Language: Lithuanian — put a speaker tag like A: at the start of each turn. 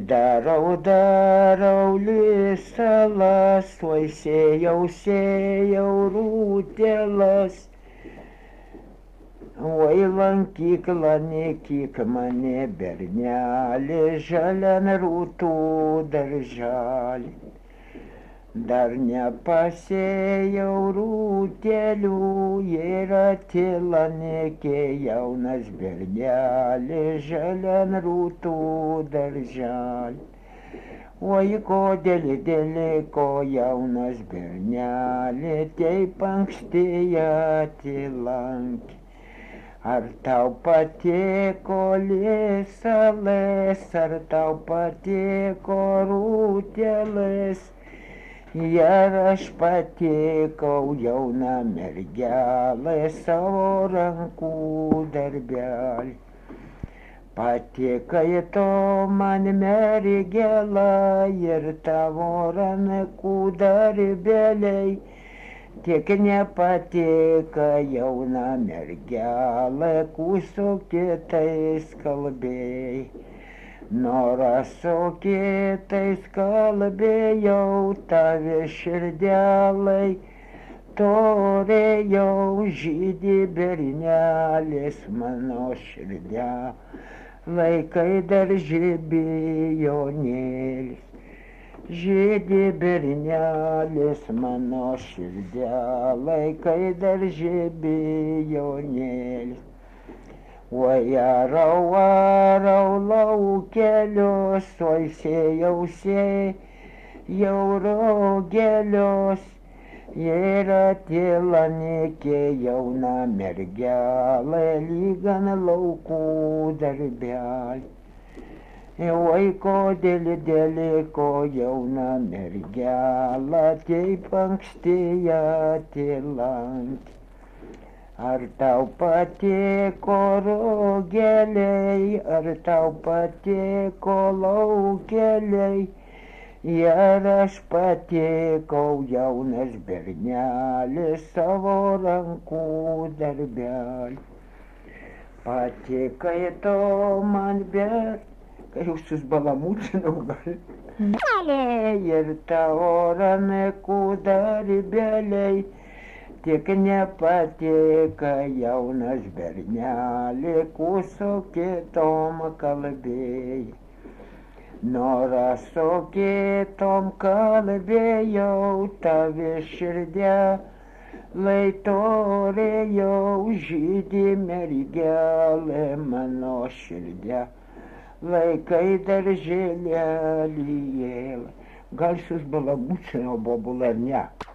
A: Darau lisalas, oi sėjau rūtelas. Oi lankyk, lankyk mane, bernelė, žalian rūtų darželį. Dar nepasėjau rūtelių, yra tylanėkė jaunas bernelė, žalian rūtų darželį. Oi kodėl ko jaunas bernelė, taip anksti atilankė. Ar tau patiko lisalas, ar tau patiko rūtelės? Ir aš patikau jauna mergelė savo rankų darbelį. Patikai to man mergela ir tavo rankų darbeliai. Tiek nepatika jauna mergelė, su kitais kalbėjai. Nors su kitais kalbėjau, tave širdelai, torėjau žydi bernelės mano širdelai, kai dar žibionėlis. Žydi bernelės mano širdelai, kai dar žibionėlis. Oi arau laukelius, oi sėjau rogelius. Yra tylanėkė jauna mergelė, lygan laukų darbelį. Oi kodėl ko jauna mergelė, taip anksti atilankė. Ar tau patiko rogeliai, ar tau patiko laukeliai, ir aš patikau jaunas bernelis savo rankų darbelį. Patikai to man kai jau susbalamučinau gal. Ir tavo rankų darbeliai, tik nepatika jaunas bernelė, su kitom kalbėjai. Nors su kitom kalbėjau, tave širdelai torėjau žydi mergelė mano širdelai, kai darželėlyje. Gal susbalamučinau bobulą ar ne?